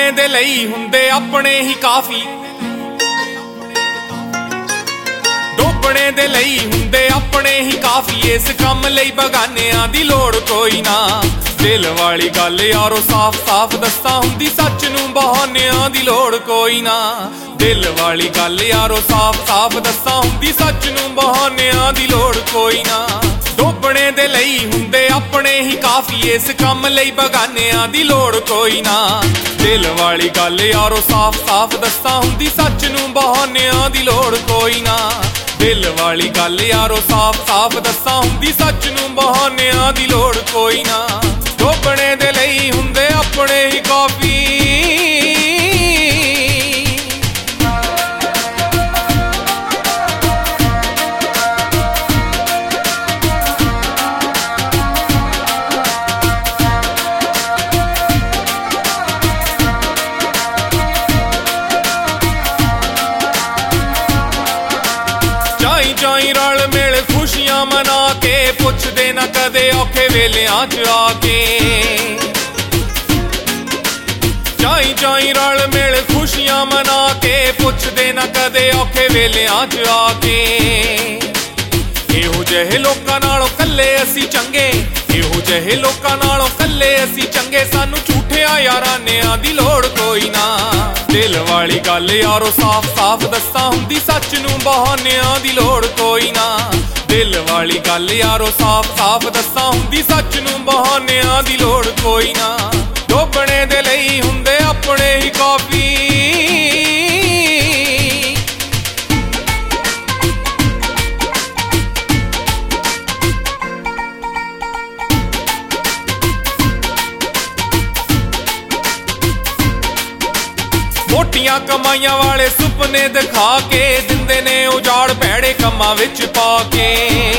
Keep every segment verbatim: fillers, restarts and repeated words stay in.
ਡੋਬਣੇ ਦੇ ਲਈ ਹੁੰਦੇ ਆਪਣੇ ਹੀ ਕਾਫੀ, ਡੋਬਣੇ ਦੇ ਲਈ ਹੁੰਦੇ ਆਪਣੇ ਹੀ ਕਾਫੀ। ਇਸ ਕੰਮ ਲਈ ਬਗਾਨਿਆਂ ਦੀ ਲੋੜ ਕੋਈ ਨਾ। ਦਿਲ ਵਾਲੀ ਗੱਲ ਯਾਰੋ ਸਾਫ਼ ਸਾਫ਼ ਦੱਸਾਂ, ਹੁੰਦੀ ਸੱਚ ਨੂੰ ਬਹਾਨਿਆਂ ਦੀ ਲੋੜ ਕੋਈ ਨਾ। ਦਿਲ ਵਾਲੀ ਗੱਲ ਯਾਰੋ ਸਾਫ਼ ਸਾਫ਼ ਦੱਸਾਂ, ਹੁੰਦੀ ਸੱਚ ਨੂੰ ਬਹਾਨਿਆਂ ਦੀ ਲੋੜ ਕੋਈ ਨਾ। ਡੋਬਣੇ ਦੇ ਲਈ ਹੁੰਦੇ ਆਪਣੇ ਹੀ ਕਾਫੀ, ਇਸ ਕੰਮ ਲਈ ਬਗਾਨਿਆਂ ਦੀ ਲੋੜ ਕੋਈ ਨਾ। ਦਿਲ ਵਾਲੀ ਗੱਲ ਯਾਰੋ ਸਾਫ਼ ਸਾਫ਼ ਦੱਸਾਂ, ਹੁੰਦੀ ਸੱਚ ਨੂੰ ਬਹਾਨਿਆਂ ਦੀ ਲੋੜ ਕੋਈ ਨਾ। ਦਿਲ ਵਾਲੀ ਗੱਲ ਯਾਰੋ ਸਾਫ਼ ਸਾਫ਼ ਦੱਸਾਂ, ਹੁੰਦੀ ਸੱਚ ਨੂੰ ਬਹਾਨਿਆਂ ਦੀ ਲੋੜ ਕੋਈ ਨਾ। ਡੋਬਣੇ ਦੇ ਲਈ ਹੁੰਦੇ ਆਪਣੇ ਹੀ ਕਾਫੀ। ਜਾਈ ਜਾਈ ਰਲ ਮਿਲ ਖੁਸ਼ੀਆਂ ਮਨਾ ਕੇ, ਪੁੱਛਦੇ ਨਾ ਕਦੇ ਔਖੇ ਵੇਲਿਆਂ ਚ ਆ ਕੇ। ਜਾਈ ਜਾਈ ਰਲ ਮਿਲ ਖੁਸ਼ੀਆਂ ਮਨਾ ਕੇ, ਪੁੱਛਦੇ ਨਾ ਕਦੇ ਔਖੇ ਵੇਲਿਆਂ ਚ ਆ ਕੇ। ਇਹੋ ਜਿਹੇ ਲੋਕਾਂ ਨਾਲੋਂ ਕੱਲੇ ਅਸੀਂ ਚੰਗੇ, ਇਹੋ ਜਿਹੇ ਲੋਕਾਂ ਨਾਲੋਂ ਕੱਲੇ ਅਸੀਂ ਚੰਗੇ। ਸਾਨੂੰ ਝੂਠਿਆਂ ਯਾਰਾਨਿਆਂ ਦੀ ਲੋੜ ਕੋਈ ਨਾ। ਦਿਲ ਵਾਲੀ ਗੱਲ ਯਾਰੋ ਸਾਫ਼ ਸਾਫ਼ ਦੱਸਾਂ, ਹੁੰਦੀ ਸੱਚ ਨੂੰ ਬਹਾਨਿਆਂ ਦੀ ਲੋੜ ਕੋਈ ਨਾ। ਦਿਲ ਵਾਲੀ ਗੱਲ ਯਾਰੋ ਸਾਫ਼ ਸਾਫ਼ ਦੱਸਾਂ, ਹੁੰਦੀ ਸੱਚ ਨੂੰ ਬਹਾਨਿਆਂ ਦੀ ਲੋੜ ਕੋਈ ਨਾ। ਡੋਬਣੇ ਦੇ ਲਈ ਹੁੰਦੇ ਆਪਣੇ ਹੀ ਕਾਫੀ। ਮੋਟੀਆਂ ਕਮਾਈਆਂ ਵਾਲੇ ਸੁਪਨੇ ਦਿਖਾ ਕੇ, ਦਿੰਦੇ ਨੇ ਉਜਾੜ ਭੈੜੇ ਕੰਮਾਂ ਵਿੱਚ ਪਾ ਕੇ।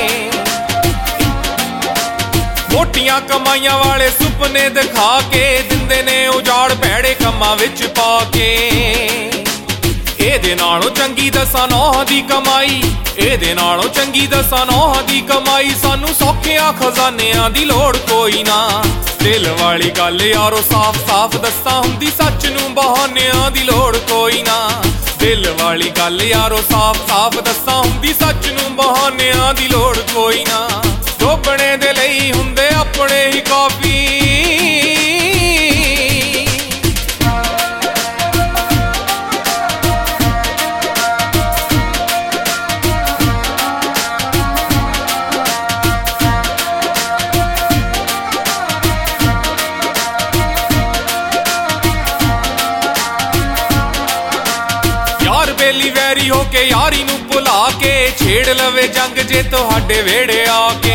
ਮੋਟੀਆਂ ਕਮਾਈਆਂ ਵਾਲੇ ਸੁਪਨੇ ਦਿਖਾ ਕੇ, ਦਿੰਦੇ ਨੇ ਉਜਾੜ ਭੈੜੇ ਕੰਮਾਂ ਵਿੱਚ ਪਾ ਕੇ। ਇਹਦੇ ਨਾਲੋਂ ਚੰਗੀ ਦੱਸਾਂ ਨੌਹਾਂ ਦੀ ਕਮਾਈ, ਇਹਦੇ ਨਾਲੋਂ ਚੰਗੀ ਦੱਸਾਂ ਨੌਹਾਂ ਦੀ ਕਮਾਈ। ਸਾਨੂੰ ਸੌਖਿਆਂ ਖਜ਼ਾਨਿਆਂ ਦੀ ਲੋੜ ਕੋਈ ਨਾ। ਦਿਲ ਵਾਲੀ ਗੱਲ ਯਾਰੋ ਸਾਫ਼ ਸਾਫ਼ ਦੱਸਾਂ, ਹੁੰਦੀ ਸੱਚ ਨੂੰ ਬਹਾਨਿਆਂ ਦੀ ਲੋੜ ਕੋਈ ਨਾ। ਦਿਲ ਵਾਲੀ ਗੱਲ ਯਾਰੋ ਸਾਫ਼ ਸਾਫ਼ ਦੱਸਾਂ, ਹੁੰਦੀ ਸੱਚ ਨੂੰ ਬਹਾਨਿਆਂ ਦੀ ਲੋੜ ਕੋਈ ਨਾ। ਡੋਬਣੇ ਦੇ ਲਈ ਹੁੰਦੇ ਆਪਣੇ ਹੀ ਕਾਫੀ। ਯਾਰ ਬੇਲੀ ਵੈਰੀ ਹੋ ਕੇ ਯਾਰੀ ਨੂੰ ਭੁਲਾ ਕੇ, ਛੇੜ ਲਵੇ ਜੰਗ ਜੇ ਤੁਹਾਡੇ ਵਿਹੜੇ ਆ ਕੇ।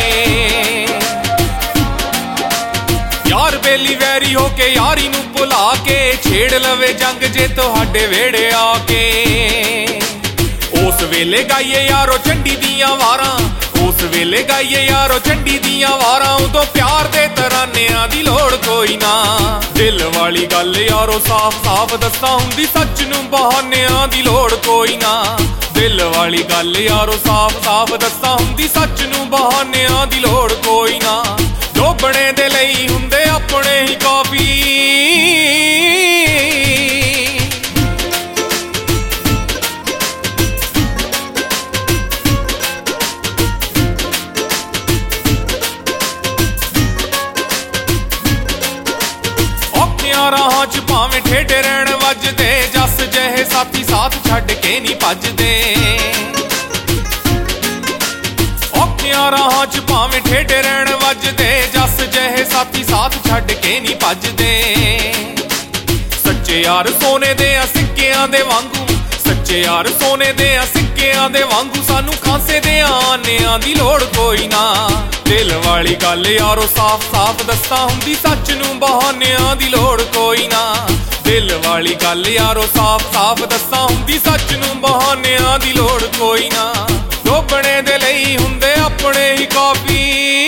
ਯਾਰ ਬੇਲੀ ਵੈਰੀ ਹੋ ਕੇ ਯਾਰੀ ਨੂੰ ਭੁਲਾ ਕੇ, ਛੇੜ ਲਵੇ ਜੰਗ ਜੇ ਤੁਹਾਡੇ ਵਿਹੜੇ ਆ ਕੇ। ਉਸ ਵੇਲੇ ਗਾਈਏ ਯਾਰੋ ਚੰਡੀ ਦੀਆਂ ਵਾਰਾਂ, ਉਸ ਵੇਲੇ ਗਾਈਏ ਯਾਰੋ ਚੰਡੀ ਦੀਆਂ ਵਾਰਾਂ। ਉਦੋਂ ਪਿਆਰ ਦੇ ਤਰਾਨਿਆਂ ਦੀ ਲੋੜ ਕੋਈ ਨਾ। ਦਿਲ ਵਾਲੀ ਗੱਲ ਯਾਰੋ ਸਾਫ਼ ਸਾਫ਼ ਦੱਸਾਂ, ਹੁੰਦੀ ਸੱਚ ਨੂੰ ਬਹਾਨਿਆਂ ਦੀ ਲੋੜ ਕੋਈ ਨਾ। ਦਿਲ ਵਾਲੀ ਗੱਲ ਯਾਰੋ ਸਾਫ਼ ਸਾਫ਼ ਦੱਸਾਂ, ਹੁੰਦੀ ਸੱਚ ਨੂੰ ਬਹਾਨਿਆਂ ਦੀ ਲੋੜ ਕੋਈ ਨਾ। ਡੋਬਣੇ ਦੇ ਲਈ ਹੁੰਦੇ ਆਪਣੇ ਹੀ ਕਾਫੀ। ਰਾਹਾਂ ਚ ਭਾਵੇਂ ਠੇਡੇ ਰਹਿਣ ਵੱਜਦੇ, ਜੱਸ ਜਿਹੇ ਸਾਥੀ ਸਾਥ ਛੱਡ ਕੇ ਨਹੀਂ ਭੱਜਦੇ। ਔਖੀਆਂ ਰਾਹਾਂ ਚ ਭਾਵੇਂ ਠੇਡੇ ਰਹਿਣ ਵੱਜਦੇ, ਜੱਸ ਜਿਹੇ ਸਾਥੀ ਸਾਥ ਛੱਡ ਕੇ ਨਹੀਂ ਭੱਜਦੇ। ਸੱਚੇ ਯਾਰ ਸੋਨੇ ਦੇ ਆ ਸਿੱਕਿਆਂ ਦੇ ਵਾਂਗੂ, ਸੱਚੇ ਯਾਰ ਸੋਨੇ ਦੇ ਆ ਸਿੱਕਿਆਂ ਦੇ ਵਾਂਗੂ। ਸਾਨੂੰ ਖਾਂਸੇ ਦੇ ਆਨਿਆਂ ਦੀ ਲੋੜ ਕੋਈ ਨਾ। ਦਿਲ ਵਾਲੀ ਗੱਲ ਯਾਰੋ ਸਾਫ਼ ਸਾਫ਼ ਦੱਸਾਂ, ਹੁੰਦੀ ਸੱਚ ਨੂੰ ਬਹਾਨਿਆਂ ਦੀ ਲੋੜ ਕੋਈ ਨਾ। ਦਿਲ ਵਾਲੀ ਗੱਲ ਯਾਰੋ ਸਾਫ਼ ਸਾਫ਼ ਦੱਸਾਂ, ਹੁੰਦੀ ਸੱਚ ਨੂੰ ਬਹਾਨਿਆਂ ਦੀ ਲੋੜ ਕੋਈ ਨਾ। ਡੋਬਣੇ ਦੇ ਲਈ ਹੁੰਦੇ ਆਪਣੇ ਹੀ ਕਾਫੀ।